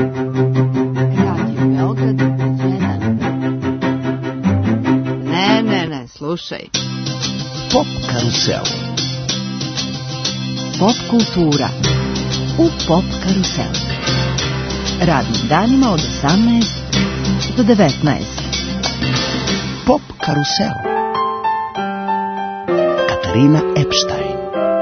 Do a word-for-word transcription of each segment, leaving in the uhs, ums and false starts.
Radio Beograd jedan. Ne, ne, ne, slušaj. Pop karusel. Pop kultura u Pop karusel. Radnim danima od osamnaest do devetnaest. Pop karusel. Katarina Epstein.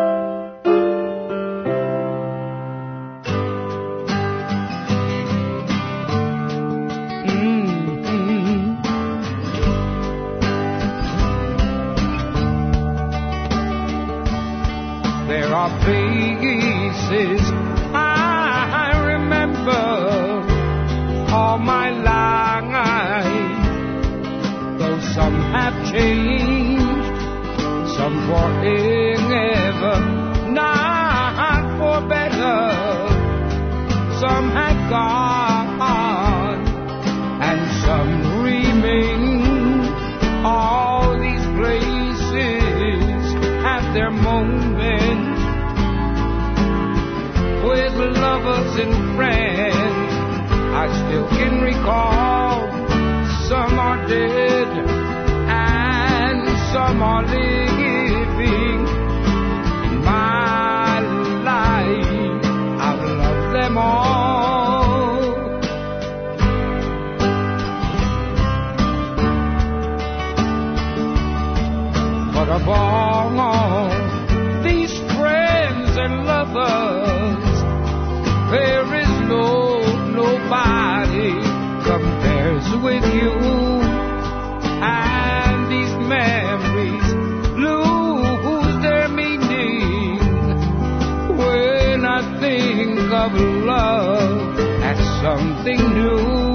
There are faces I remember all my life, though some have changed, some forever, not for better. Some have gone and some remain. All these places have their moments with lovers and friends. I still can recall. Some are dead and some are living. In my life, I've loved them all. But above all these friends and lovers, there is no, nobody compares with you. And these memories lose their meaning when I think of love as something new.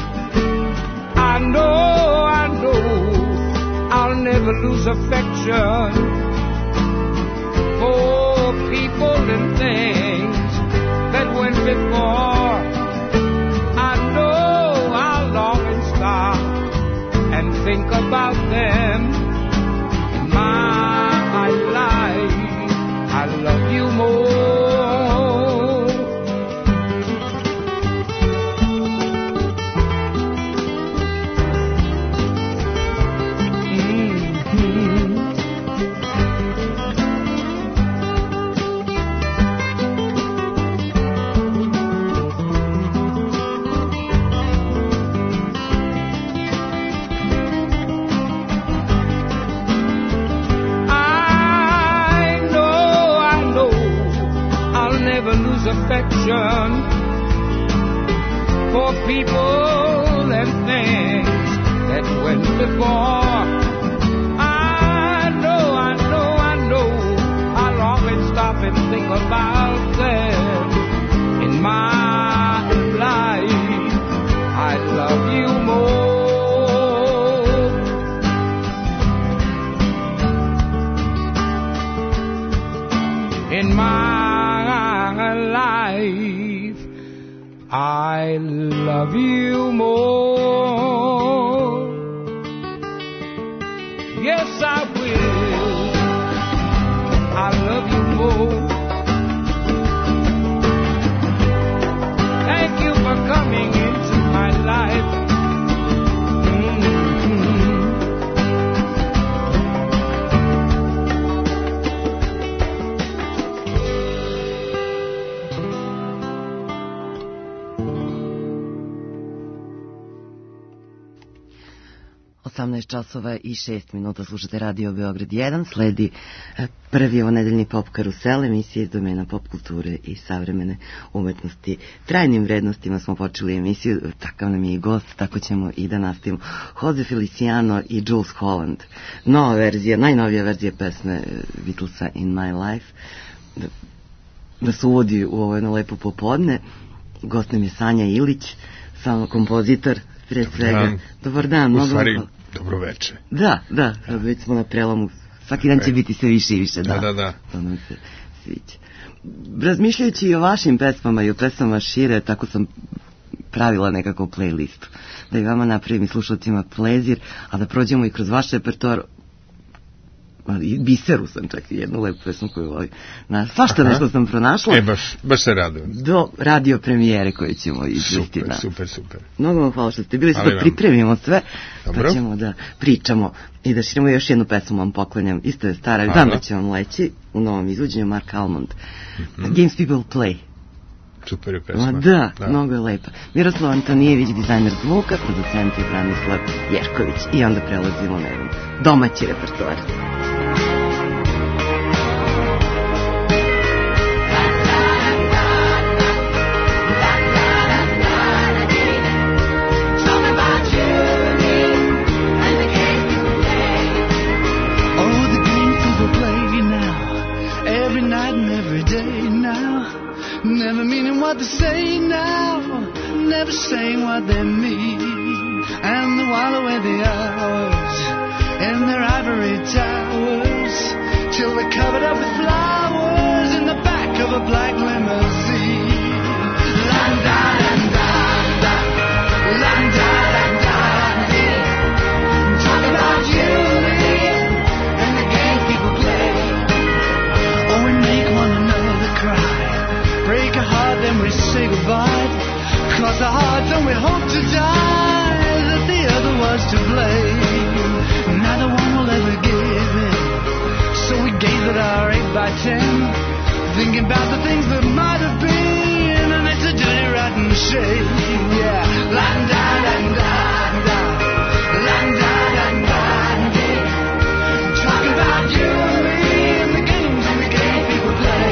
I know, I know, I'll never lose affection for people and things that went before. I know I'll long and stop and think about them. In my life, I love you more. Affection for people and things that went before. I know, I know, I know, I'll always stop and think about them. In my life, I love you more. In my life, I love you more. Yes, I will. I love you more. Thank you for coming into my life. osamnaest časova i šest minuta, slušate Radio Beograd jedan, sledi prvi ovonedeljni Pop karusel, emisija iz domena pop kulture i savremene umetnosti. Trajnim vrednostima smo počeli emisiju, takav nam je i gost, tako ćemo i da nastavimo. Jose Feliciano i Jools Holland, nova verzija, najnovija verzija pesme Beatlesa In My Life, da, da se uvodi u ovo jedno lepo popodne. Gost nam je Sanja Ilić, samo kompozitor, pre svega. Dobar dan. U stvari, dobro veče. Da, da, već smo na prelomu. Svaki dan će biti sve više i više. Da, da, da. To nam se sviđa. Razmišljajući i o vašim pesmama i o pesmama šire, tako sam pravila nekako playlistu. Da i vama napravim i slušalcima plezir, a da prođemo i kroz vaš repertoar i Biseru sam čak jednu lepu pesmu koju volim. Na, svašta nešto sam pronašla. E, baš, baš se radujem. Do radio premijere koju ćemo izvesti. Super, na. super, super. Mnogo vam hvala što ste bili, da pripremimo sve, Dobro. Pa ćemo da pričamo i da širimo. Još jednu pesmu vam poklanjam, isto je stara, znam da će vam leći u novom izvođenju, Mark Almond. Mm-hmm. Games People Play. Super je pesma. Da, da, mnogo je lepa. Miroslav Antonijević, dizajner zvuka, producent je Branislav Jerković. I onda prelazimo na jedan domaći repertoar. Never meaning what they say now, never saying what they mean, and they while away the hours in their ivory towers till they're covered up with flowers in the back of a black limousine. La-da-da-da-da, la-da-da-da-dee. Talk about you, Lee, and the game people play. Oh, we make one another cry, break a heart, then we say goodbye. Cross our hearts and we hope to die that the other was to blame. Neither one will ever give in, so we gaze at our eight by ten, thinking about the things that might have been, and it's a dirty rotten shame. Yeah, la da da da da, la da da da da. Talk about you and me and the games and the game people play.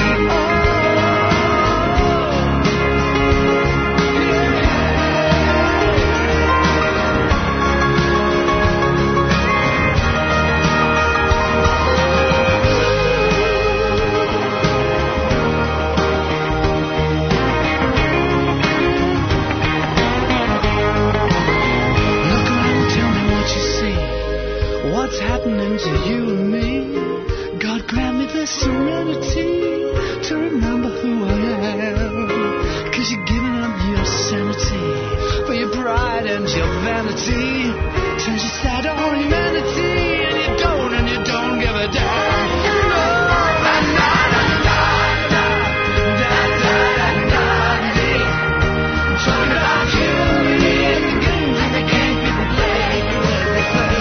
What's happening to you and me? God grant me the serenity to remember who I am. Cause you're giving up your sanity for your pride and your vanity. Turns your sad on humanity, and you don't, and you don't give a damn. No, na na na na na, da da da da dee. Talking about you and me and the games and the game people play. They play.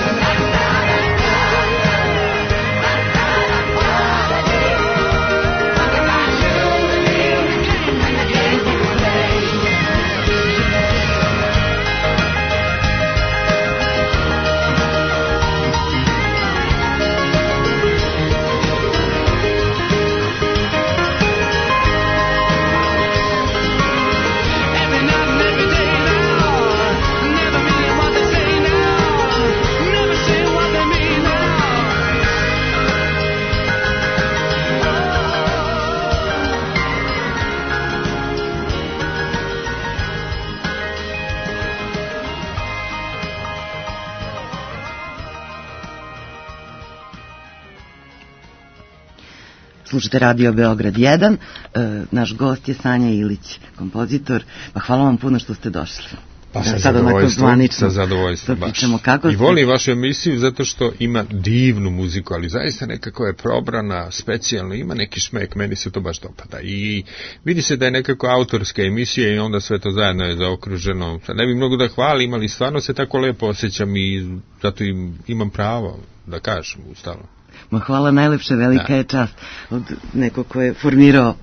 Slušate Radio Beograd jedan, e, naš gost je Sanja Ilić, kompozitor, pa hvala vam puno što ste došli. Pa sa zadovoljstvom, sa zadovoljstvom baš. I volim vašu emisiju zato što ima divnu muziku, ali zaista nekako je probrana, specijalno, ima neki šmek, meni se to baš dopada. I vidi se da je nekako autorska emisija i onda sve to zajedno je zaokruženo. Sad ne bih mnogo da hvalim, ali stvarno se tako lepo osjećam i zato im imam pravo da kažem ustavno. Ma hvala najlepše, velika da. Je čast od nekog ko je formirao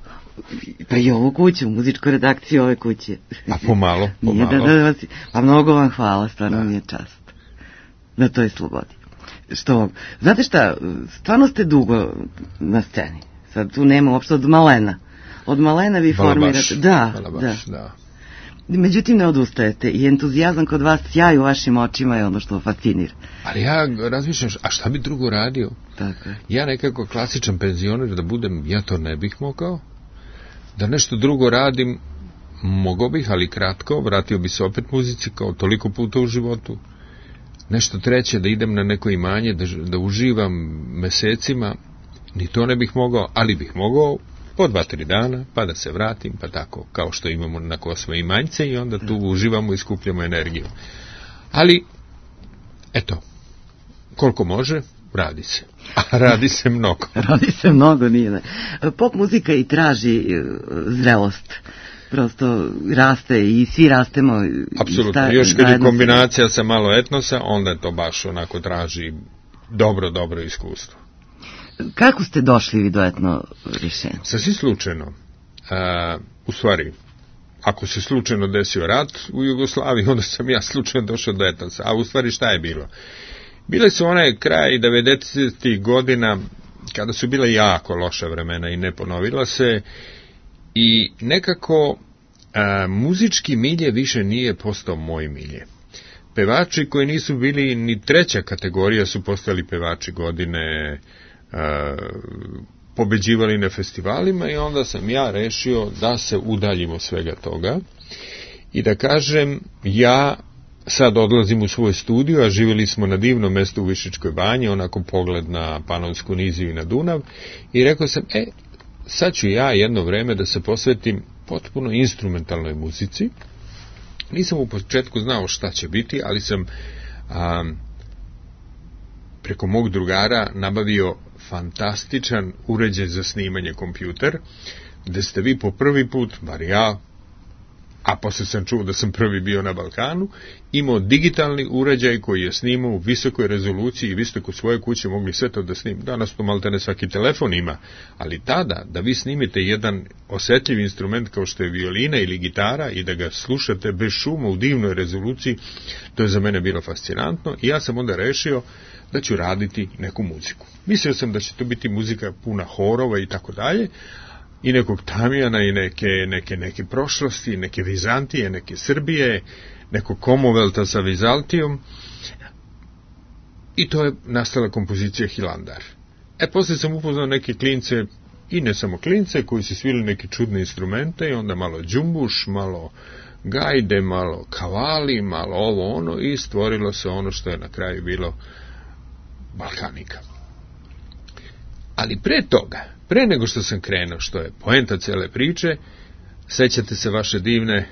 pa i ovu kuću, muzičku redakciju ove kuće. A pomalo, pomalo. Da, da, da, pa mnogo vam hvala, stvarno da. Mi je čast na toj slobodi. Što vam, znate šta, stvarno ste dugo na sceni. Sad tu nema uopšte od malena. Od malena vi Bala formirate. Baš. Da, baš, da. da. Međutim, ne odustajete i entuzijazam kod vas, sjaj u vašim očima je ono što fascinira. Ali ja razmišljam, a šta bi drugo radio? Tako je. Ja nekako klasičan penzioner da budem, ja to ne bih mogao. Da nešto drugo radim, mogao bih, ali kratko, vratio bi se opet muzici kao toliko puta u životu. Nešto treće, da idem na neko imanje, da, da uživam mesecima, ni to ne bih mogao, ali bih mogao po dva, tri dana, pa da se vratim, pa tako, kao što imamo na Kosme imanjce i onda tu uživamo i skupljamo energiju. Ali, eto, koliko može, radi se. A radi se mnogo. Radi se mnogo, nije ne. Pop muzika i traži e, zrelost. Prosto raste i svi rastemo. Apsolutno. Još kad je kombinacija sa malo etnosa, onda to baš onako traži dobro, dobro iskustvo. Kako ste došli vi do etno rješenja? Sasvim slučajno. A, u stvari, ako se slučajno desio rat u Jugoslaviji, onda sam ja slučajno došao do etnosa. A u stvari šta je bilo? Bile su one kraj devedesetih godina kada su bile jako loša vremena i ne ponovila se i nekako a, muzički milje više nije postao moj milje. Pevači koji nisu bili ni treća kategorija su postali pevači godine, a, pobeđivali na festivalima i onda sam ja rešio da se udaljimo svega toga i da kažem ja sad odlazim u svoj studio, a živjeli smo na divnom mestu u Višičkoj banji, onako pogled na Panonsku niziju i na Dunav, i rekao sam, e, sad ću ja jedno vreme da se posvetim potpuno instrumentalnoj muzici. Nisam u početku znao šta će biti, ali sam a, preko mog drugara nabavio fantastičan uređaj za snimanje, kompjuter, gde ste vi po prvi put, bar ja, a posle sam čuo da sam prvi bio na Balkanu, imao digitalni uređaj koji je snimao u visokoj rezoluciji i vi ste kod svoje kuće mogli sve to da snimite. Danas to maltene svaki telefon ima, ali tada da vi snimite jedan osetljiv instrument kao što je violina ili gitara i da ga slušate bez šuma u divnoj rezoluciji, to je za mene bilo fascinantno i ja sam onda rešio da ću raditi neku muziku. Mislio sam da će to biti muzika puna horova i tako dalje, i nekog Tamjana i neke, neke, neke prošlosti, neke Vizantije, neke Srbije, nekog Komovelta sa Vizaltijom. I to je nastala kompozicija Hilandar. E, posle sam upoznao neke klince, i ne samo klince, koji su svirali neke čudne instrumente, i onda malo džumbuš, malo gajde, malo kavali, malo ovo ono, i stvorilo se ono što je na kraju bilo Balkanika. Ali pre toga, pre nego što sam krenuo, što je poenta cele priče, sećate se vaše divne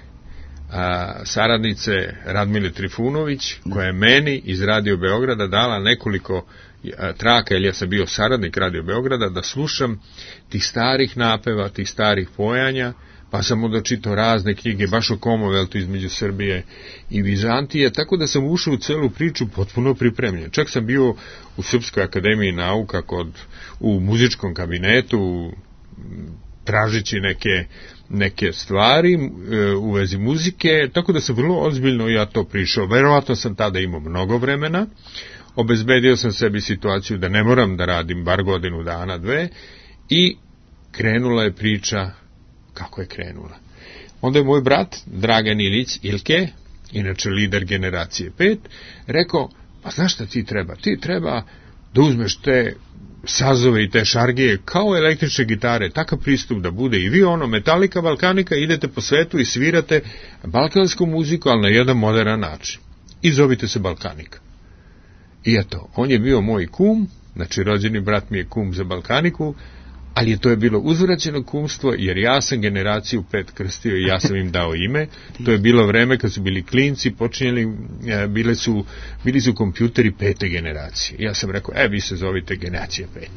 a, saradnice Radmile Trifunović, koja je meni iz Radio Beograda dala nekoliko a, traka, jer ja sam bio saradnik Radio Beograda, da slušam tih starih napeva, tih starih pojanja, pa sam onda čitao razne knjige, baš o Komoveltu između Srbije i Vizantije, tako da sam ušao u celu priču potpuno pripremljen. Čak sam bio u Srpskoj akademiji nauka kod, u muzičkom kabinetu, tražići neke, neke stvari e, u vezi muzike, tako da sam vrlo ozbiljno ja to prišao. Verovatno sam tada imao mnogo vremena, obezbedio sam sebi situaciju da ne moram da radim bar godinu dana, dve, i krenula je priča kako je krenula. Onda je moj brat, Dragan Ilić Ilke, inače lider generacije pet, rekao, pa znaš šta ti treba? Ti treba da uzmeš te sazove i te šargije kao električne gitare, takav pristup da bude i vi ono, Metallica, Balkanika, idete po svetu i svirate balkansku muziku, ali na jedan modern način. I zovite se Balkanika. I eto, on je bio moj kum, znači rođeni brat mi je kum za Balkaniku, ali je to je bilo uzvraćeno kumstvo, jer ja sam generaciju pet krstio i ja sam im dao ime. To je bilo vreme kad su bili klinci, počinjeli, bile su, bili su kompjuteri pete generacije. Ja sam rekao, e, vi se zovite generacija pet.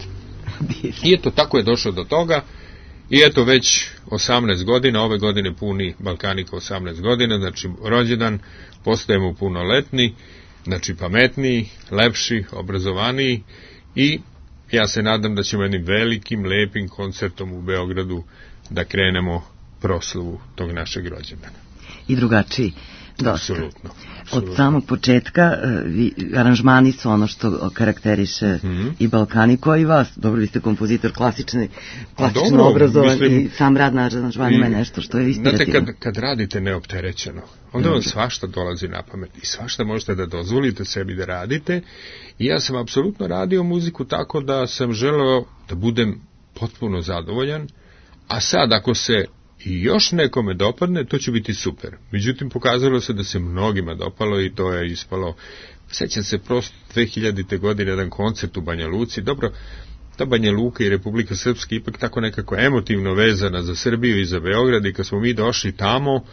I eto, tako je došlo do toga. I eto, već osamnaest godina, ove godine puni Balkanika osamnaest godina, znači rođendan, postajemo punoletni, znači pametniji, lepši, obrazovaniji, i ja se nadam da ćemo jednim velikim, lepim koncertom u Beogradu da krenemo proslavu tog našeg rođendana. I drugačiji. Dosta. Apsolutno. Od samog početka vi, aranžmani su ono što karakteriše mm-hmm. i Balkaniku, i vas. Dobro, vi ste kompozitor klasične, klasično dobro, obrazovan, mislim, i sam rad na aranžmanima je nešto što je inspirativno. Znate, kad, kad radite neopterećeno, onda vam svašta dolazi na pamet i svašta možete da dozvolite sebi da radite. I ja sam apsolutno radio muziku tako da sam želeo da budem potpuno zadovoljan, a sad ako se i još nekome dopadne, to će biti super. Međutim, pokazalo se da se mnogima dopalo i to je ispalo. Sećam se prosto dve hiljadite godine jedan koncert u Banja Luci. Dobro, ta Banja Luka i Republika Srpska ipak tako nekako emotivno vezana za Srbiju i za Beograd, i kad smo mi došli tamo,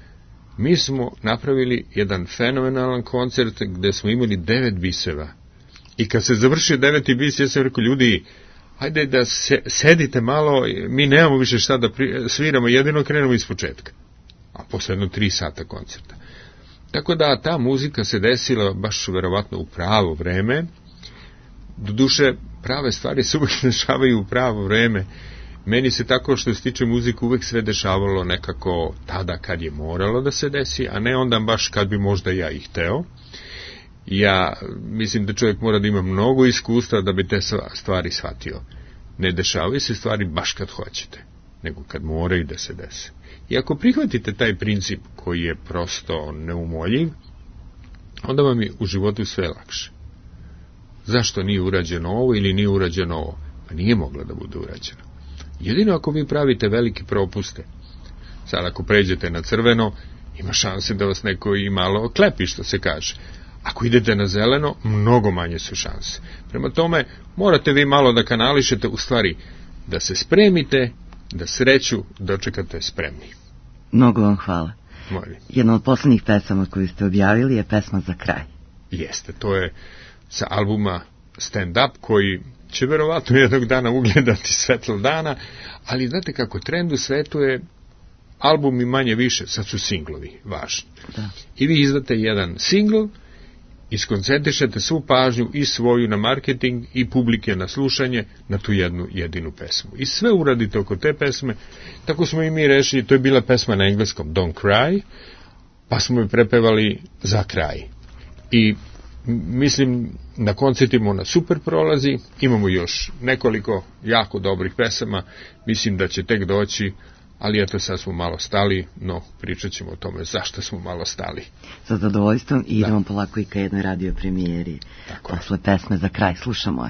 mi smo napravili jedan fenomenalan koncert gde smo imali devet biseva. I kad se završio deveti bis, ja sam rekao, ljudi, hajde da se, sedite malo, mi nemamo više šta da pri, sviramo, jedino krenemo iz početka. A posle jedno tri sata koncerta. Tako da ta muzika se desila baš verovatno u pravo vreme. Doduše, prave stvari se uvijek dešavaju u pravo vreme. Meni se tako što se tiče muzike uvijek sve dešavalo nekako tada kad je moralo da se desi, a ne onda baš kad bi možda ja i hteo. Ja mislim da čovjek mora da ima mnogo iskustva da bi te stvari shvatio. Ne dešavaju se stvari baš kad hoćete, nego kad moraju da se dese. I ako prihvatite taj princip koji je prosto neumoljiv, onda vam je u životu sve lakše. Zašto nije urađeno ovo ili nije urađeno ovo? Pa nije moglo da bude urađeno. Jedino ako vi pravite velike propuste. Sad ako pređete na crveno, ima šanse da vas neko i malo klepi, što se kaže. Ako idete na zeleno, mnogo manje su šanse. Prema tome, morate vi malo da kanališete, u stvari, da se spremite, da sreću dočekate spremni. Mnogo vam hvala. Molim. Jedna od poslednjih pesama koju ste objavili je pesma Za kraj. Jeste, to je sa albuma Stand Up, koji će verovatno jednog dana ugledati svetlo dana, ali znate kako, trend u svetu je albumi manje više, sad su singlovi važni. Da. I vi izdate jedan singl, iskoncentrišete svu pažnju i svoju na marketing i publike na slušanje na tu jednu jedinu pesmu. I sve uradite oko te pesme, tako smo i mi rešili, to je bila pesma na engleskom Don't Cry, pa smo je prepevali Za kraj. I mislim, na koncertima ona super prolazi, imamo još nekoliko jako dobrih pesama, mislim da će tek doći, ali eto sad smo malo stali, no pričat ćemo o tome zašto smo malo stali. Sa zadovoljstvom i idemo polako i ka jednoj radio premijeri. Tako posle je. Pesme Za kraj, slušamo je.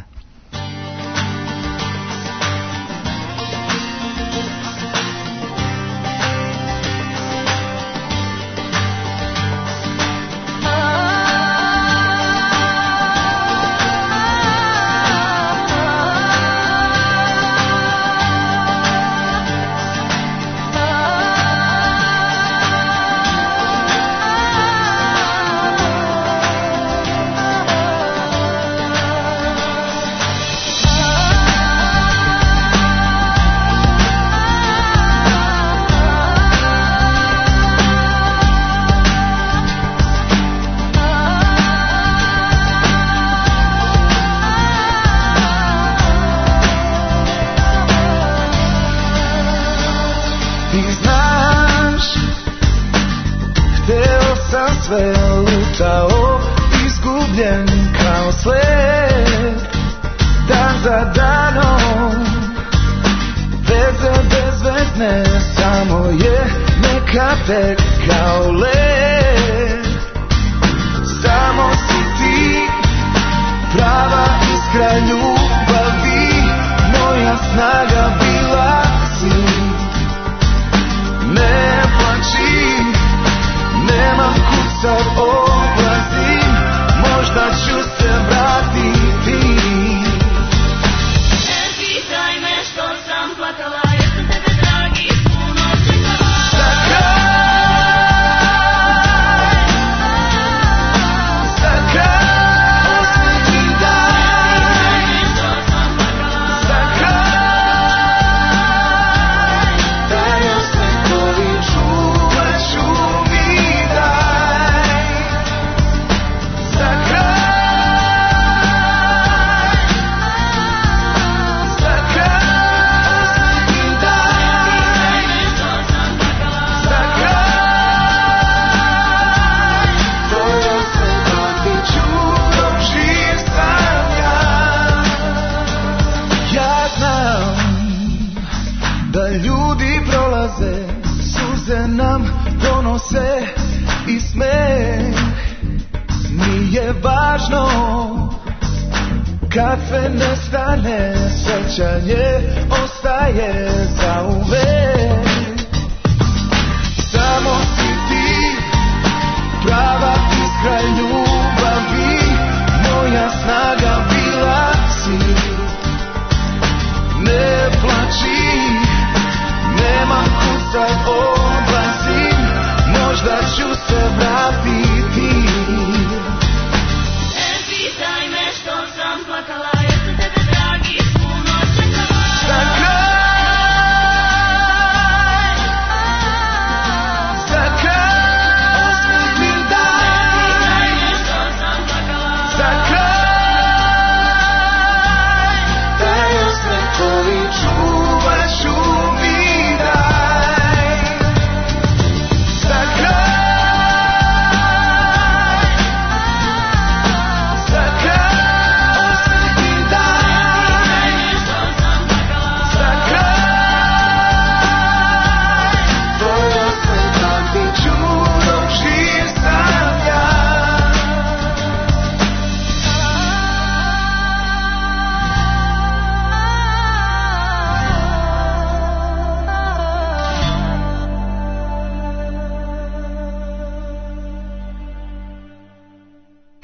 Pitaj me što sam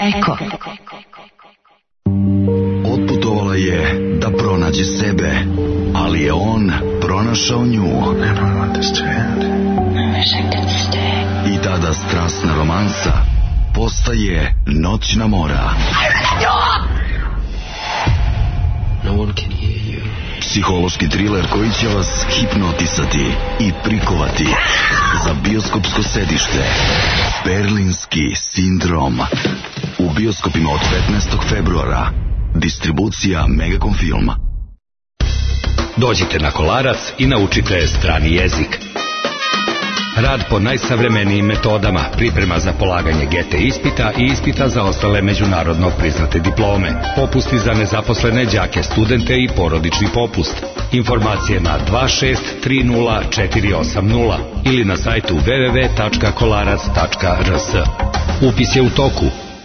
Eko. Otputovala je da pronađe sebe, ali je on pronašao nju. I tada strasna romansa postaje noćna mora. No one can hear you. Psihološki triler koji će vas hipnotisati i prikovati za bioskopsko sedište. Berlinski sindrom. U bioskopima od petnaestog februara. Distribucija Megacom Film. Dođite na Kolarac i naučite strani jezik. Rad po najsavremenijim metodama, priprema za polaganje G T ispita i ispita za ostale međunarodno priznate diplome, popusti za nezaposlene đake, studente i porodični popust. Informacije na dva šest tri nula četiri osam nula ili na sajtu w w w tačka kolarac tačka r s. Upis je u toku.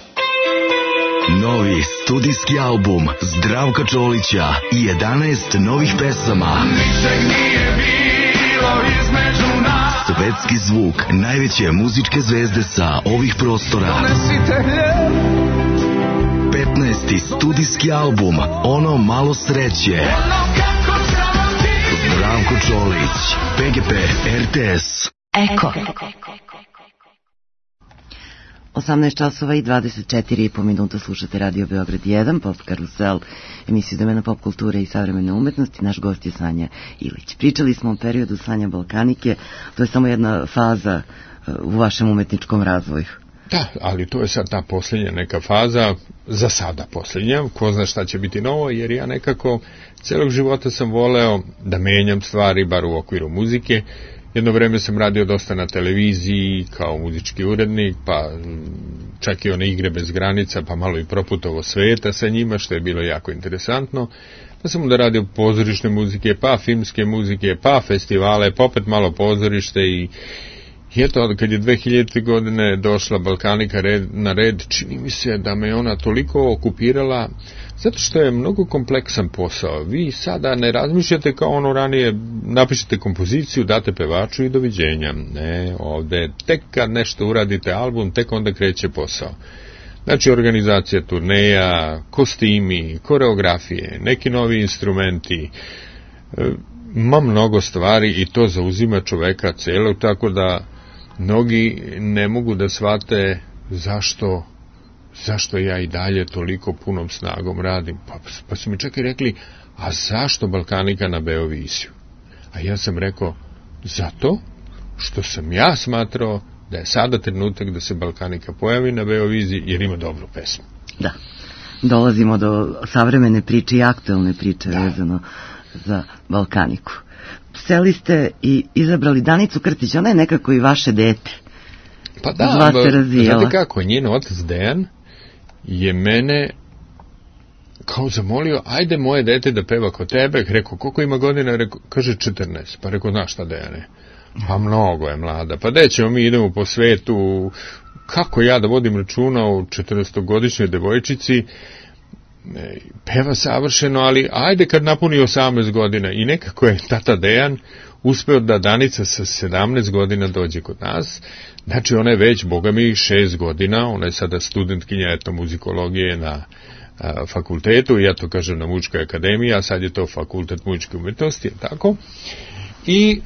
Novi studijski album Zdravka Čolića i jedanaest novih pesama. Ničeg nije bilo između nas. Svetski zvuk najveće muzičke zvezde sa ovih prostora. Donesite hljeb. petnaesti studijski album Ono malo sreće. Ono kako zdravo ti. Zdravko Čolić, P G P, R T S. Eko. osamnaest časova i dvadeset četiri i po minuta slušate Radio Beograd jedan, Pop Karusel, emisiju domena pop kulture i savremene umetnosti. Naš gost je Sanja Ilić. Pričali smo o periodu Sanja Balkanike, to je samo jedna faza u vašem umetničkom razvoju. Da, ali to je sad ta posljednja neka faza, za sada posljednja, ko zna šta će biti novo, jer ja nekako celog života sam voleo da menjam stvari, bar u okviru muzike. Jedno vreme sam radio dosta na televiziji kao muzički urednik, pa čak i one igre bez granica, pa malo i proputovo sveta sa njima, što je bilo jako interesantno. Pa sam onda radio pozorišne muzike, pa filmske muzike, pa festivale, pa opet malo pozorište i I eto, kad je dve hiljadite godine došla Balkanika red, na red, čini mi se da me ona toliko okupirala, zato što je mnogo kompleksan posao. Vi sada ne razmišljate kao ono ranije, napišete kompoziciju, date pevaču i doviđenja. Ne, ovde tek kad nešto uradite album, tek onda kreće posao. Znači, organizacija turneja, kostimi, koreografije, neki novi instrumenti, ima mnogo stvari i to zauzima čoveka celog, tako da mnogi ne mogu da shvate zašto, zašto ja i dalje toliko punom snagom radim. Pa, pa su mi čak i rekli, a zašto Balkanika na Beovisiju? A ja sam rekao, zato što sam ja smatrao da je sada trenutak da se Balkanika pojavi na Beoviziji jer ima dobru pesmu. Da, dolazimo do savremene priče i aktuelne priče da. Vezano za Balkaniku. Seli ste i izabrali Danicu Krstić, ona je nekako i vaše dete. Pa da, znate kako, njen otac Dejan je mene kao zamolio, ajde moje dete da peva kod tebe. Rekao, koliko ima godina? Rekao, kaže četrnaest. Pa rekao, znaš šta Dejane? Pa mnogo je mlada. Pa gde ćemo, mi idemo po svetu, kako ja da vodim računa o četrnaestogodišnjoj devojčici, peva savršeno, ali ajde kad napuni osamnaest godina. I nekako je tata Dejan uspeo da Danica sa sedamnaest godina dođe kod nas. Znači ona je već, boga mi, šest godina, ona je sada studentkinja etnomuzikologije na a, fakultetu, ja to kažem na Muzičkoj akademiji, a sad je to fakultet muzičke umetnosti, tako. I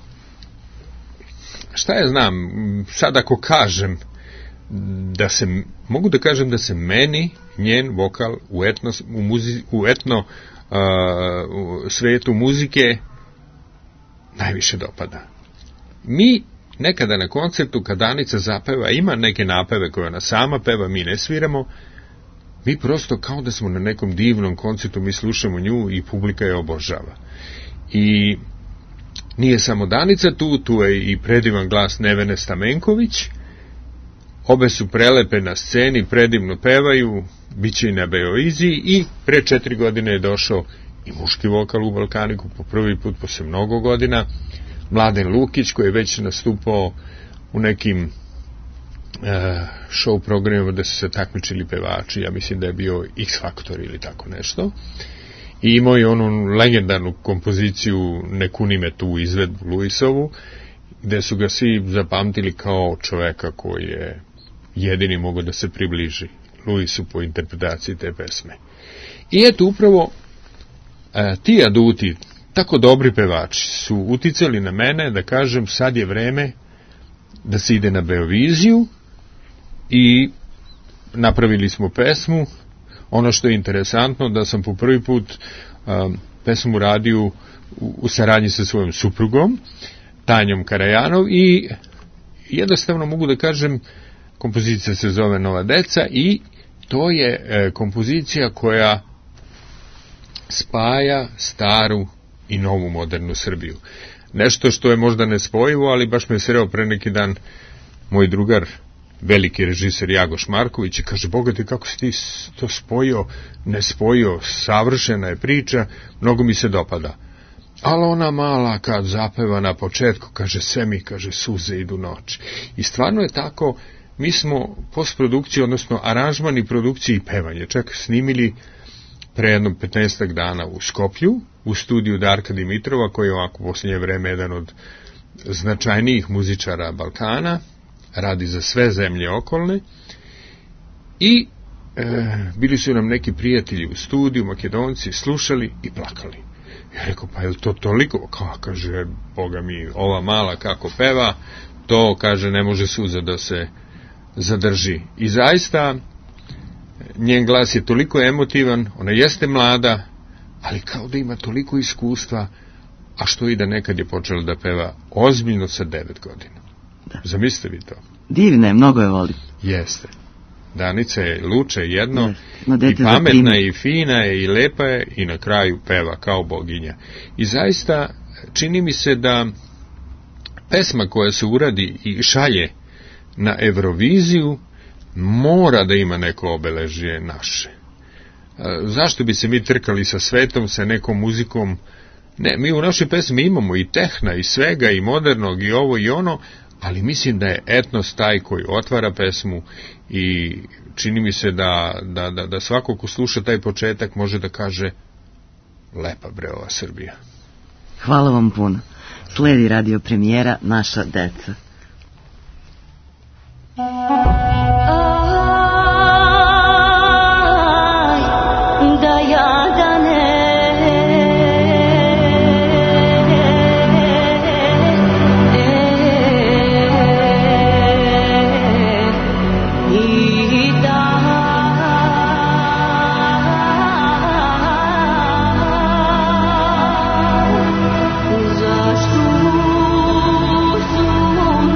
šta ja znam, sad ako kažem da se, mogu da kažem da se meni njen vokal u etno, u muzi, u etno uh, u svetu muzike najviše dopada. Mi nekada na koncertu kad Danica zapeva, ima neke napeve koje ona sama peva, mi ne sviramo, mi prosto kao da smo na nekom divnom koncertu, mi slušamo nju i publika je obožava. I nije samo Danica tu, tu je i predivan glas Nevene Stamenković. Obe su prelepe na sceni, predivno pevaju, bit će i na Beoviziji i pre četiri godine je došao i muški vokal u Balkaniku po prvi put posle mnogo godina. Mladen Lukić koji je već nastupao u nekim uh, show programima da su se takmičili pevači, ja mislim da je bio X Factor ili tako nešto. I imao je onu legendarnu kompoziciju Ne kuni me tu izvedbu Luisovu, gde su ga svi zapamtili kao čoveka koji je jedini mogao da se približi Lewisu po interpretaciji te pesme. I eto, upravo e, ti aduti, tako dobri pevači, su uticali na mene da kažem sad je vreme da se ide na Beoviziju i napravili smo pesmu. Ono što je interesantno, da sam po prvi put um, pesmu radio u, u saradnji sa svojom suprugom, Tanjom Karajanov, i jednostavno mogu da kažem, kompozicija se zove Nova deca i to je e, kompozicija koja spaja staru i novu modernu Srbiju. Nešto što je možda nespojivo, ali baš me sreo pre neki dan moj drugar, veliki režiser Jagoš Marković, i kaže, Boga ti, kako si ti to spojio, ne spojio, savršena je priča, mnogo mi se dopada. Ali ona mala kad zapeva na početku, kaže, sve mi, kaže, suze idu noći. I stvarno je tako, mi smo postprodukciju, odnosno aranžman i produkciju i pevanje, čak snimili pre jednom petnaestak dana u Skoplju, u studiju Darka Dimitrova, koji je ovako u posljednje vreme jedan od značajnijih muzičara Balkana, radi za sve zemlje okolne, i e, bili su nam neki prijatelji u studiju, Makedonci, slušali i plakali. Ja rekao, pa je li to toliko? Kao, kaže, Boga mi, ova mala kako peva, to, kaže, ne može suza da se zadrži. I zaista, njen glas je toliko emotivan, ona jeste mlada, ali kao da ima toliko iskustva, a što i da nekad je počela da peva ozbiljno sa devet godina. Da. Zamislite vi to. Divna je, mnogo je volim. Jeste. Danica je luče jedno, i pametna je, i fina je, i lepa je, i na kraju peva kao boginja. I zaista čini mi se da pesma koja se uradi i šalje na Euroviziju mora da ima neko obeležje naše. Zašto bi se mi trkali sa svetom, sa nekom muzikom? Ne, mi u našoj pesmi imamo i tehna, i svega, i modernog, i ovo i ono, ali mislim da je etnos taj koji otvara pesmu i čini mi se da, da, da, da svako ko sluša taj početak može da kaže, lepa bre ova Srbija. Hvala vam puno. Sledi radio premijera Naša deca. Zašto su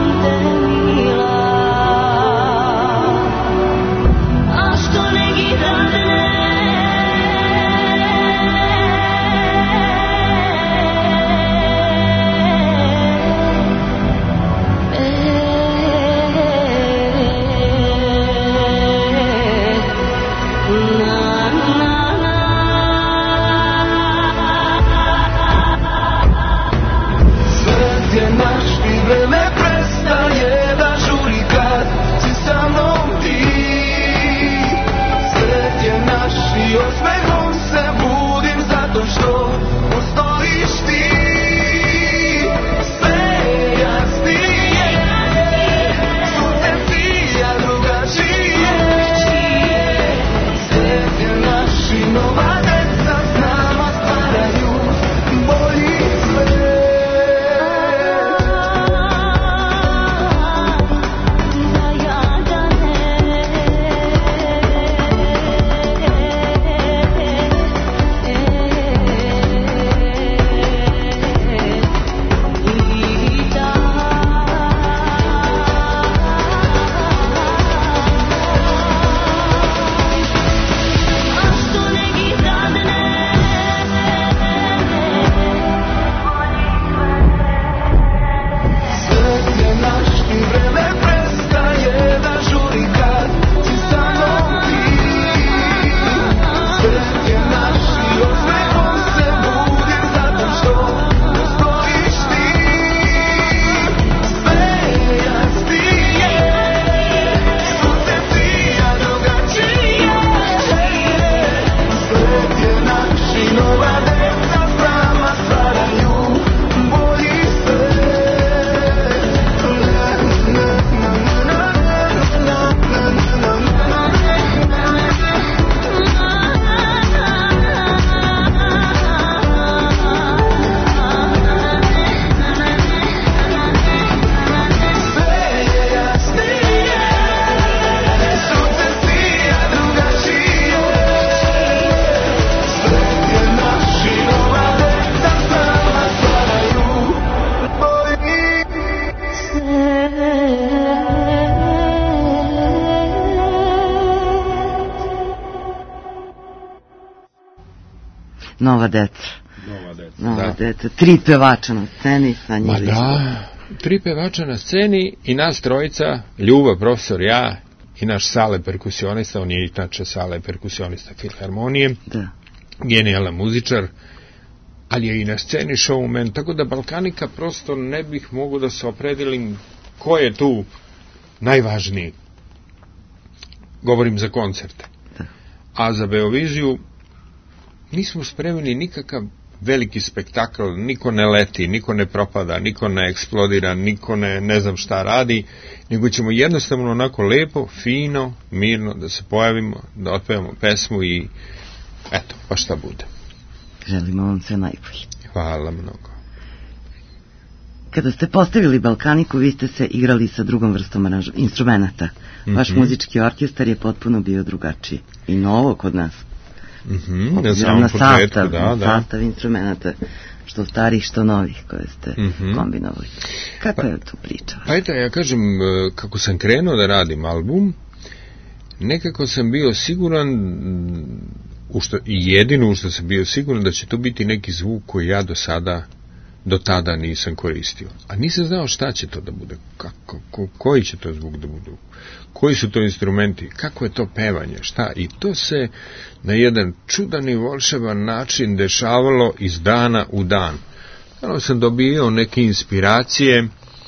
Nova deca. Nova deca, Nova da. deca. Tri pevača na sceni sa njih. Ma da, tri pevača na sceni i nas trojica, Ljuba, profesor, ja i naš Sale perkusionista, on je inače Sale perkusionista Filharmonije, Da. genijalan muzičar, ali je i na sceni showman, tako da Balkanika prosto ne bih mogu da se opredelim ko je tu najvažniji. Govorim za koncerte. Da. A za Beoviziju nismo spremni nikakav veliki spektakl, niko ne leti, niko ne propada, niko ne eksplodira, niko ne, ne znam šta radi, nego ćemo jednostavno onako lepo, fino, mirno da se pojavimo, da otpevamo pesmu i eto, pa šta bude. Želimo vam sve najbolje. Hvala mnogo. Kada ste postavili Balkaniku, vi ste se igrali sa drugom vrstom aranž... instrumenta. Vaš mm-hmm. muzički orkestar je potpuno bio drugačiji. I novo kod nas. Mm-hmm. Obzirom na sastav, početku, da, na da. sastav instrumenta, što starih, što novih koje ste mm-hmm. kombinovali. Kako pa, je tu priča? Pa eto, ja kažem, kako sam krenuo da radim album, nekako sam bio siguran, u što, i jedino u što sam bio siguran, da će to biti neki zvuk koji ja do sada, do tada nisam koristio. A nisam znao šta će to da bude, kako, ko, koji će to zvuk da bude, koji su to instrumenti, kako je to pevanje, šta. I to se na jedan čudan i volševan način dešavalo iz dana u dan. Ono sam dobio neke inspiracije,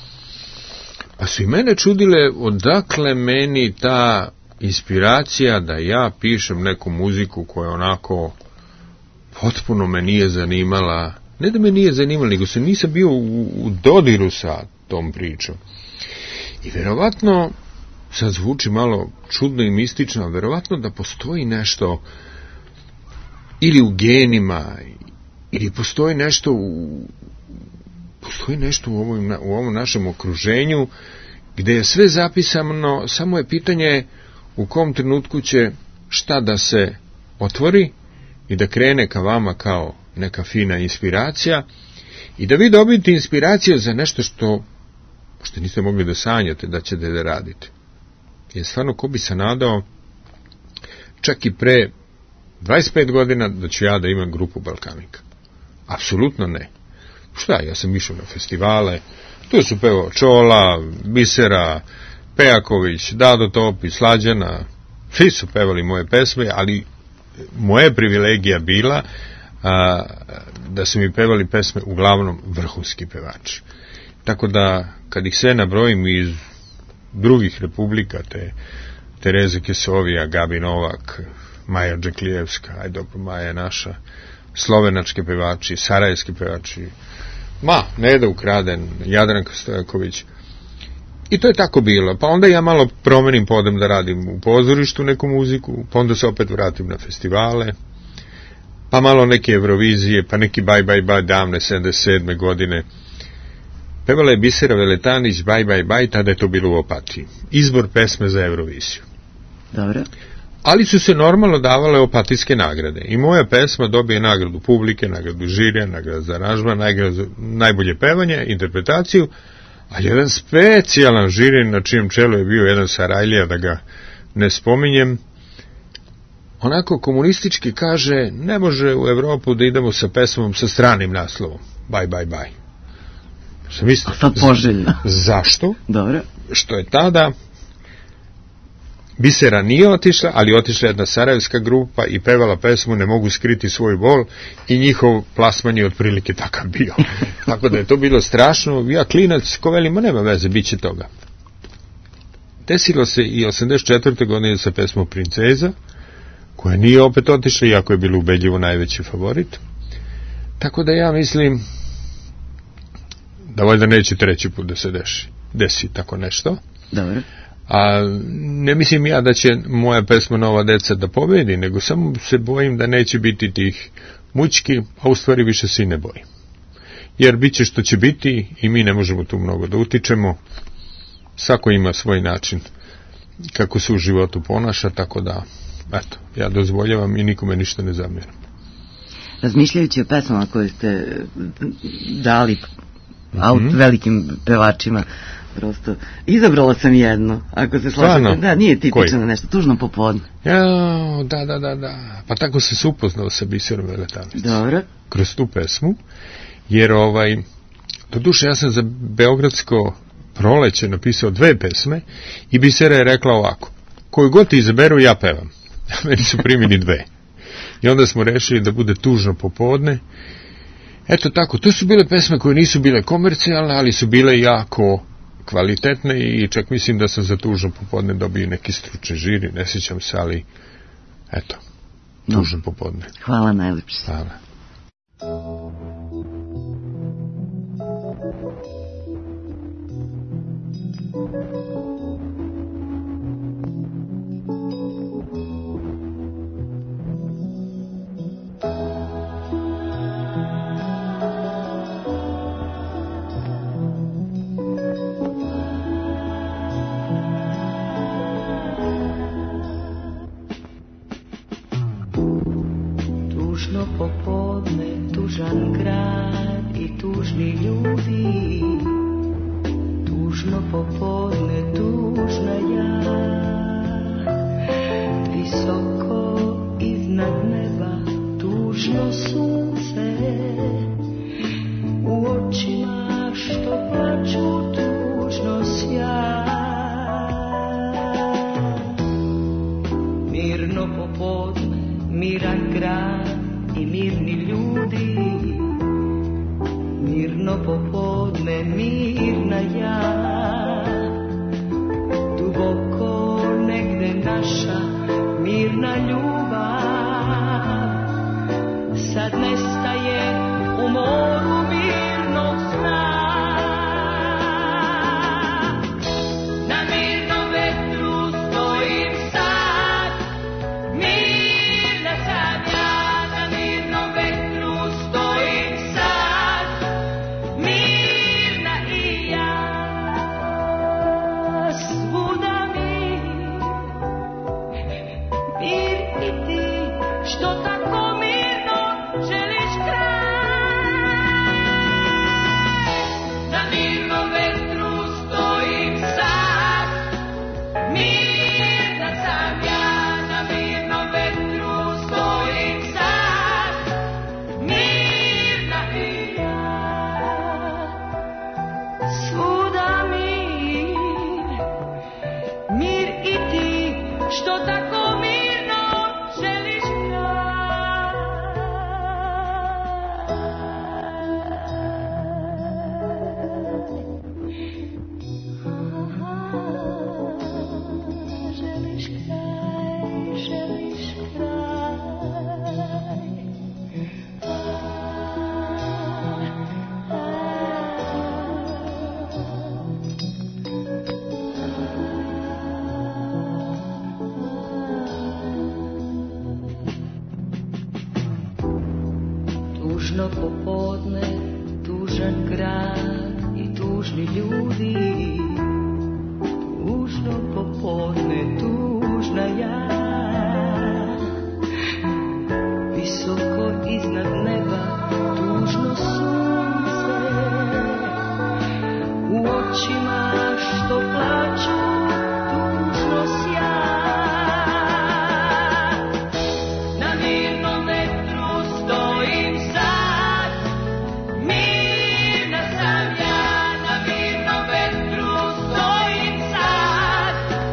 pa su i mene čudile odakle meni ta inspiracija da ja pišem neku muziku koja onako potpuno me nije zanimala. Ne da me nije zanimala, nego se nisam bio u, u dodiru sa tom pričom. I verovatno, sad zvuči malo čudno i mistično, ali verovatno da postoji nešto ili u genima, ili postoji nešto u, postoji nešto u ovom, u ovom našem okruženju, gde je sve zapisano, samo je pitanje u kom trenutku će šta da se otvori i da krene ka vama kao neka fina inspiracija i da vi dobijete inspiraciju za nešto što, što niste mogli da sanjate da ćete da radite. Jer stvarno, ko bi se nadao čak i pre dvadeset pet godina da ću ja da imam grupu Balkanika? Apsolutno ne. Šta, ja sam išao na festivale, tu su pevao Čola, Bisera, Pejaković, Dado Topić, Slađana, svi su pevali moje pesme, ali moja privilegija bila a, da su mi pevali pesme uglavnom vrhunski pevači. Tako da, kad ih sve nabrojim iz drugih republika, te Tereze Kesovija, Gabi Novak, Maja Džeklijevska, aj dobro, Maja je naša, slovenačke pevači, sarajevski pevači, ma, Neda Ukraden, Jadranka Stojaković. I to je tako bilo. Pa onda ja malo promenim, podem da radim u pozorištu neku muziku, pa onda se opet vratim na festivale, pa malo neke Eurovizije, pa neki Bye Bye Bye davne sedamdeset sedme godine. Pevala je Bisera Veletanić, Bye Bye Bye, tada je to bilo u Opatiji. Izbor pesme za Euroviziju. Dobro. Ali su se normalno davale opatijske nagrade. I moja pesma dobije nagradu publike, nagradu žirija, nagradu za aranžman, nagradu za najbolje pevanje, interpretaciju, ali jedan specijalan žiri na čijem čelu je bio jedan Sarajlija, da ga ne spominjem, onako komunistički kaže, ne može u Evropu da idemo sa pesmom sa stranim naslovom. Bye, bye, bye. Sam isto. Sad poželjno. Zašto? Dobro. Što je tada Bisera nije otišla, ali otišla jedna sarajevska grupa i pevala pesmu Ne mogu skriti svoj bol i njihov plasman je otprilike takav bio. Tako da je to bilo strašno. Ja klinac, ko velim, ma nema veze, bit će toga. Desilo se i osamdeset četvrte godine sa pesmom Princeza, koja nije opet otišla, iako je bilo ubedljivo najveći favorit. Tako da ja mislim da valjda neće treći put da se deši. Desi tako nešto. Dobro. A ne mislim ja da će moja pesma Nova deca da pobedi, nego samo se bojim da neće biti tih mučki, a u stvari više se i ne bojim. Jer bit će što će biti i mi ne možemo tu mnogo da utičemo. Svako ima svoj način kako se u životu ponaša, tako da, eto, ja dozvoljavam i nikome ništa ne zamjeram. Razmišljajući o pesmama koje ste dali mm-hmm. aut velikim pevačima prosto. Izabrala sam jedno, ako se slažete. Da, nije tipično na nešto, tužno popodne. Ja, da, da, da, da. Pa tako sam se upoznao sa Biserom Veletamicom. Dobro. Kroz tu pesmu, jer ovaj, do duše ja sam za Beogradsko proleće napisao dve pesme i Bisera je rekla ovako, koju god ti izaberu ja pevam. Meni su primjeni dve. I onda smo rešili da bude tužno popodne. Eto tako, to su bile pesme koje nisu bile komercijalne, ali su bile jako kvalitetne i čak mislim da sam za tužno popodne dobio neki stručni žiri, ne sjećam se, ali eto, tužno no. popodne. Hvala najlepše. Hvala. Popodne, tužan grad i tužni ljudi, tužno popodne, tužna ja, visoko iznad neba, tužno sunce, u očima što plaču, tužno sja. Mirno popodne, miran grad i mirni ljudi, mirno popodne, mirna ja, duboko negde naša mirna ljubav, sad nestaje u moru mirnog sna. Na mirnom vetru stojim sad, mirna sam ja. Tužno popodne, tužan grad i tužni ljudi, tužno popodne, tužna ja, visoko iznad neba, tužno sunce, u očima što plaču, tužno sja. Na mirnom vetru stojim sad, mirna sam ja. Na mirnom vetru stojim sad,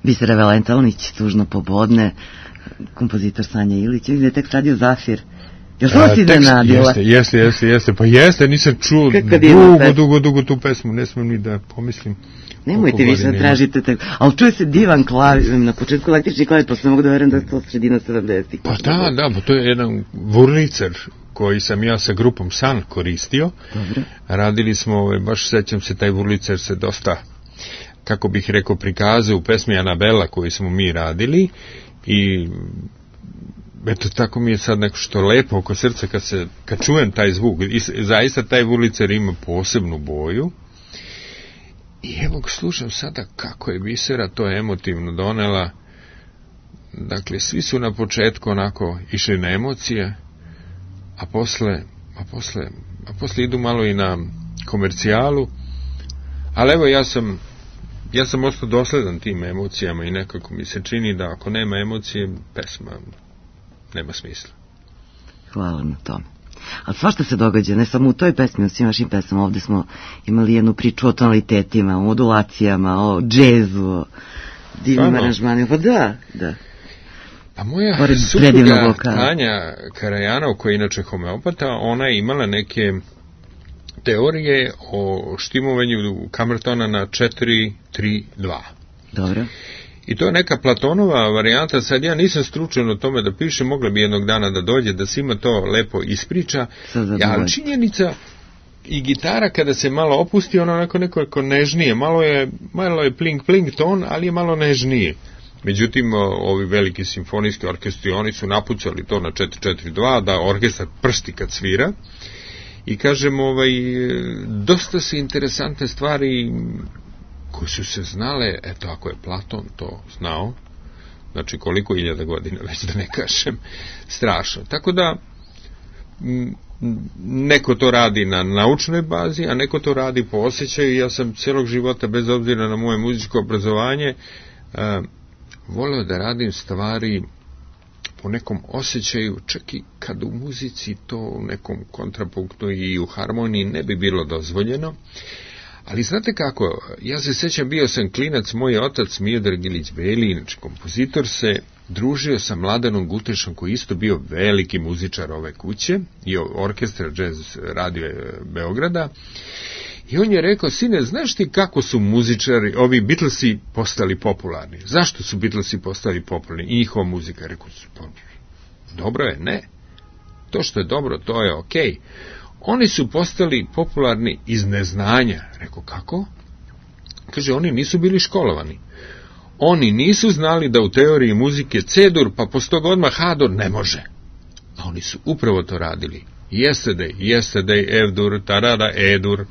Bisera Valentalnić, Tužno popodne, kompozitor Sanja Ilić, ili je tekst radio Zafir. Jel to si iznenadila? Jeste, jeste, jeste, jeste, pa jeste, nisam čuo dugo, dugo, dugo tu pesmu, ne smijem ni da pomislim. Nemojte više da tražite tekst, ali čuje se divan klavir, na početku električni klavir, pa se mogu da verujem da je to sredina sedamdesetih. Pa da, da, pa to je jedan Wurlitzer koji sam ja sa grupom San koristio. Dobro. Radili smo, baš sećam se, taj Wurlitzer se dosta, kako bih rekao, prikaze u pesmi Anabela koju smo mi radili i eto, tako mi je sad neko što lepo oko srca kad, se, kad čujem taj zvuk. I zaista taj Wurlitzer ima posebnu boju. I evo ga, slušam sada kako je Bisera to emotivno donela. Dakle, svi su na početku onako išli na emocije, a posle, a posle, a posle idu malo i na komercijalu. Ali evo, ja sam, ja sam ostao dosledan tim emocijama i nekako mi se čini da ako nema emocije, pesma nema smisla. Hvala na tome. Ali svašta se događa, ne samo u toj pesmi, u svim vašim pesmama. Ovde smo imali jednu priču o tonalitetima, o modulacijama, o džezu, o divnim aranžmanima. Pa da, da. A moja Pored supruga Anja Karajanov, koja je inače homeopata, ona je imala neke teorije o štimovanju kamertona na četiri tri dva. Dobro. I to je neka Platonova varijanta, sad ja nisam stručan o tome da pišem, mogla bi jednog dana da dođe, da svima to lepo ispriča, ali činjenica i gitara kada se malo opusti, ona onako neko nežnije, malo je, malo je pling pling ton, ali je malo nežnije. Međutim, ovi veliki simfonijski orkestri, oni su napucali to na četiri četiri dva, da orkestar prsti kad svira, i kažem, ovaj, dosta se interesantne stvari koje su se znale, eto, ako je Platon to znao, znači koliko iljada godina, već da ne kažem, strašno. Tako da, m, neko to radi na naučnoj bazi, a neko to radi po osjećaju. Ja sam cijelog života, bez obzira na moje muzičko obrazovanje, a, voleo da radim stvari po nekom osjećaju, čak i kad u muzici to u nekom kontrapunktu i u harmoniji ne bi bilo dozvoljeno. Ali znate kako, ja se sjećam, bio sam klinac, moj otac Miodrag Ilić Beli, inače kompozitor, se družio sa Mladanom Gutešom, koji isto bio veliki muzičar ove kuće i orkestra Jazz radio Beograda. I on je rekao, sine, znaš ti kako su muzičari, ovi Beatlesi postali popularni? Zašto su Beatlesi postali popularni? I njihova muzika. Rekao, dobro je, ne. To što je dobro, to je okej. Okay. Oni su postali popularni iz neznanja. Rekao, kako? Kaže, oni nisu bili školovani. Oni nisu znali da u teoriji muzike C-dur, pa postog odmah H-dur ne može. A oni su upravo to radili. Yesterday, yesterday, F-dur, tarada, E-dur.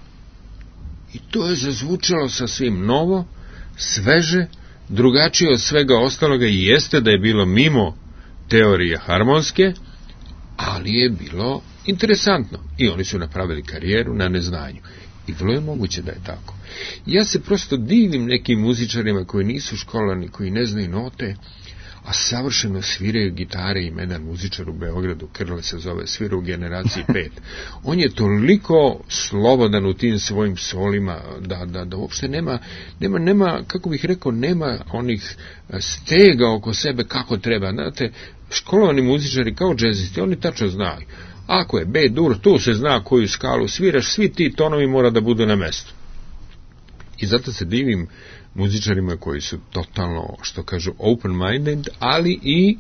I to je zazvučalo sasvim novo, sveže, drugačije od svega ostaloga, i jeste da je bilo mimo teorije harmonske, ali je bilo interesantno. I oni su napravili karijeru na neznanju. I vrlo je moguće da je tako. Ja se prosto divim nekim muzičarima koji nisu školovani, koji ne znaju note, a savršeno sviraju gitare. Ima jedan muzičar u Beogradu, Krle se zove, svira u generaciji pet. On je toliko slobodan u tim svojim solima, da, da, da uopšte nema, nema, nema, kako bih rekao, nema onih stega oko sebe kako treba. Znate, školovani muzičari kao džezisti, oni tačno znaju. Ako je B-dur, tu se zna koju skalu sviraš, svi ti tonovi mora da budu na mestu. I zato se divim muzičarima koji su totalno, što kažu, open-minded, ali i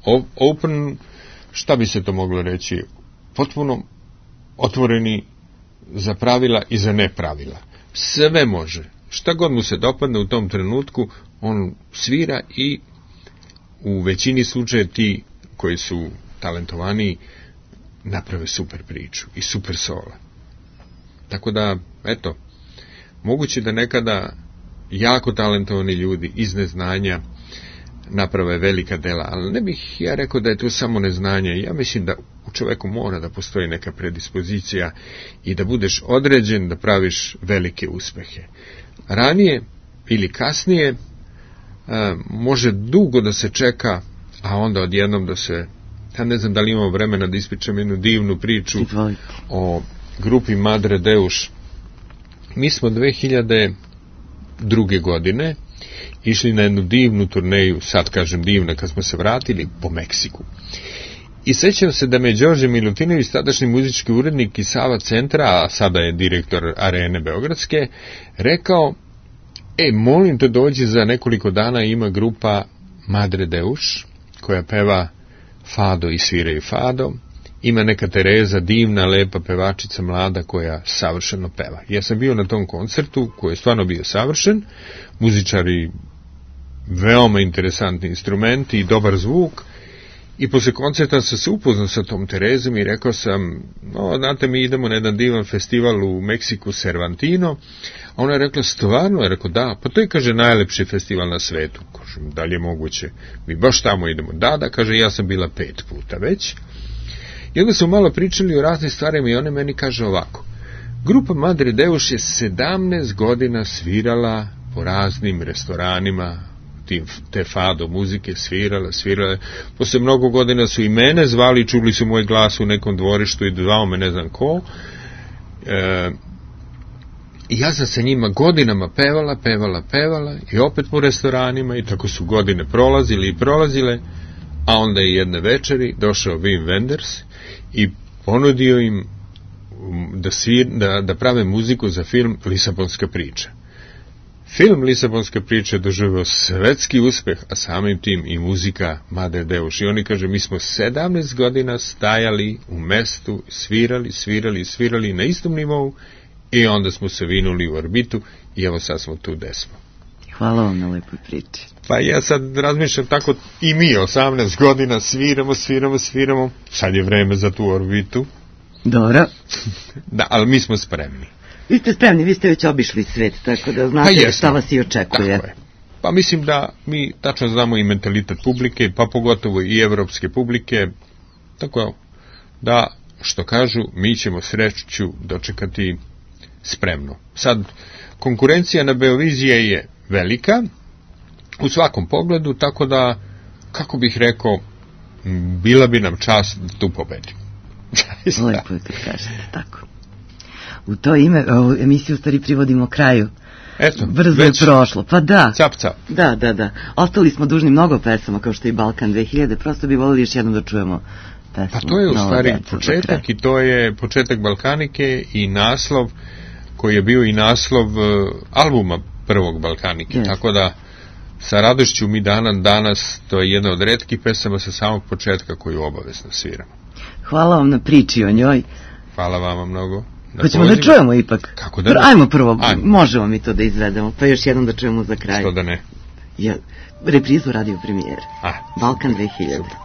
open, šta bi se to moglo reći, potpuno otvoreni za pravila i za nepravila. Sve može. Šta god mu se dopadne u tom trenutku, on svira i u većini slučaja ti koji su talentovaniji naprave super priču i super sola. Tako da, eto, moguće da nekada jako talentovani ljudi iz neznanja naprave velika dela, ali ne bih ja rekao da je to samo neznanje. Ja mislim da u čoveku mora da postoji neka predispozicija i da budeš određen da praviš velike uspehe. Ranije ili kasnije a, može dugo da se čeka, a onda odjednom da se, ja ne znam da li imamo vremena da ispričam jednu divnu priču o grupi Madre Deus. Mi smo dve hiljade druge godine išli na jednu divnu turneju, sad kažem divna, kad smo se vratili, po Meksiku. I sećam se da me je Đorđe Milutinović, tadašnji muzički urednik iz Sava centra, a sada je direktor Arene Beogradske, rekao, e, molim te dođi za nekoliko dana, ima grupa Madre Deus, koja peva fado i sviraju fado, ima neka Tereza, divna, lepa pevačica, mlada, koja savršeno peva. Ja sam bio na tom koncertu, koji je stvarno bio savršen, muzičari, veoma interesantni instrumenti i dobar zvuk, i posle koncerta sam se upoznao sa tom Terezom i rekao sam, no, znate, mi idemo na jedan divan festival u Meksiku, Cervantino, a ona je rekla, stvarno? Je rekao, da, pa to je, kaže, najlepši festival na svetu. Kažem, da li je moguće? Mi baš tamo idemo. Da, da, kaže, ja sam bila pet puta već. I onda smo malo pričali o raznim stvarima i ona meni kaže ovako, grupa Madre Deus je sedamnaest godina svirala po raznim restoranima, tim, te fado muzike, svirala, svirala. Posle mnogo godina su i mene zvali, čuli su moj glas u nekom dvorištu i zvao me ne znam ko. E, I ja sam sa njima godinama pevala, pevala, pevala i opet po restoranima i tako su godine prolazile i prolazile, a onda je jedne večeri došao Wim Wenders i ponudio im da, svir, da, da prave muziku za film Lisabonska priča. Film Lisabonska priča je doživio svetski uspeh, a samim tim i muzika Madre Deus. I oni kaže, mi smo sedamnaest godina stajali u mestu, svirali, svirali, svirali na istom nivou i onda smo se vinuli u orbitu i evo sad smo tu gde smo. Hvala vam na lepoj priči. Pa ja sad razmišljam tako, i mi osamnaest godina sviramo, sviramo, sviramo, sad je vreme za tu orbitu. Dobro. Da, ali mi smo spremni. Vi ste spremni, vi ste već obišli svet, tako da znate pa šta vas i očekuje. Tako je. Pa mislim da mi tačno znamo i mentalitet publike, pa pogotovo i evropske publike, tako da, što kažu, mi ćemo sreću dočekati spremno. Sad, konkurencija na Beovizije je velika, u svakom pogledu, tako da, kako bih rekao, bila bi nam čast da tu pobedimo. Lepo je kad kažete tako. U to ime, ovu emisiju u stvari privodimo kraju. Eto, brzo već je prošlo, pa da. Cap, cap. Da, da, da. Ostali smo dužni mnogo pesama, kao što je Balkan dve hiljade, prosto bi volili još jednom da čujemo pesmu. Pa to je u stvari početak i to je početak Balkanike i naslov koji je bio i naslov uh, albuma prvog Balkanike, yes. Tako da sa radošću mi dana, danas, to je jedna od retkih pesama sa samog početka koju obavezno sviramo. Hvala vam na priči o njoj. Hvala vama mnogo. Hoćemo da čujemo ipak. Kako da ne? Ajmo prvo, Ajmo. Možemo mi to da izvedemo, pa još jednom da čujemo za kraj. Što da ne? Ja, reprizu radio premijere. A, Balkan dve hiljade. Super.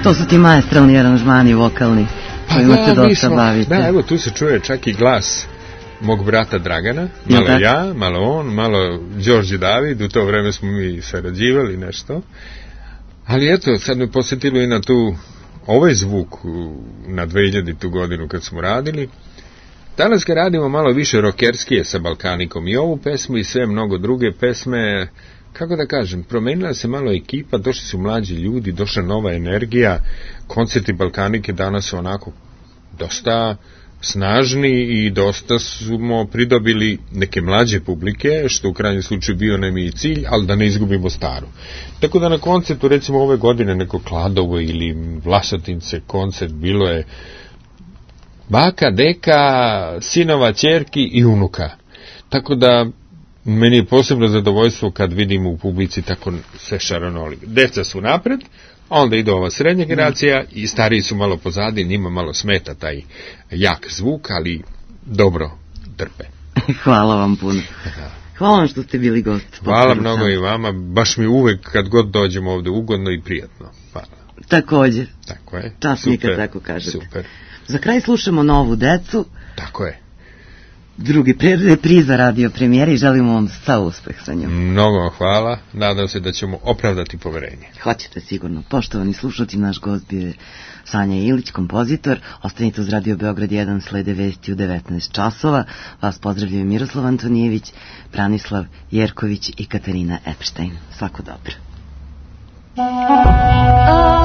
To su ti maestralni aranžmani vokalni, kojima Pa se da, dosta mi smo- bavite. Da, evo tu se čuje čak i glas mog brata Dragana, malo tako? ja, malo on, malo Đorđe David, u to vreme smo mi sarađivali nešto. Ali eto, sad me posjetilo i na tu, ovaj zvuk u- na dvehiljaditu godinu kad smo radili. Danas ga radimo malo više rokerskije sa Balkanikom i ovu pesmu i sve mnogo druge pesme, kako da kažem, promenila se malo ekipa, došli su mlađi ljudi, došla nova energija, koncerti Balkanike danas su onako dosta snažni i dosta smo pridobili neke mlađe publike, što u krajnjem slučaju bio nam i cilj, ali da ne izgubimo staru. Tako da na koncertu, recimo ove godine, neko Kladovo ili Vlasotince koncert, bilo je baka, deka, sinova, ćerki i unuka. Tako da meni je posebno zadovoljstvo kad vidim u publici tako sve šaronoliko. Deca su napred, a onda ide ova srednja generacija i stariji su malo pozadi, njima malo smeta taj jak zvuk, ali dobro trpe. Hvala vam puno. Hvala vam što ste bili gost. Hvala mnogo i vama, baš mi uvek kad god dođemo ovde ugodno i prijatno. Hvala. Također. Tako je. Čast mi kad Super, tako kažete. Super, Za kraj slušamo Novu decu, tako je. drugi pre, repriza radio premijere i želimo vam sav uspeh sa njom. Mnogo vam hvala, nadam se da ćemo opravdati poverenje. Hoćete sigurno. Poštovani slušalci, naš gost bio je Sanja Ilić, kompozitor. Ostanite uz Radio Beograd jedan, slede vesti u devetnaest časova. Vas pozdravljaju Miroslav Antonijević, Branislav Jerković i Katarina Epštajn. Svako dobro.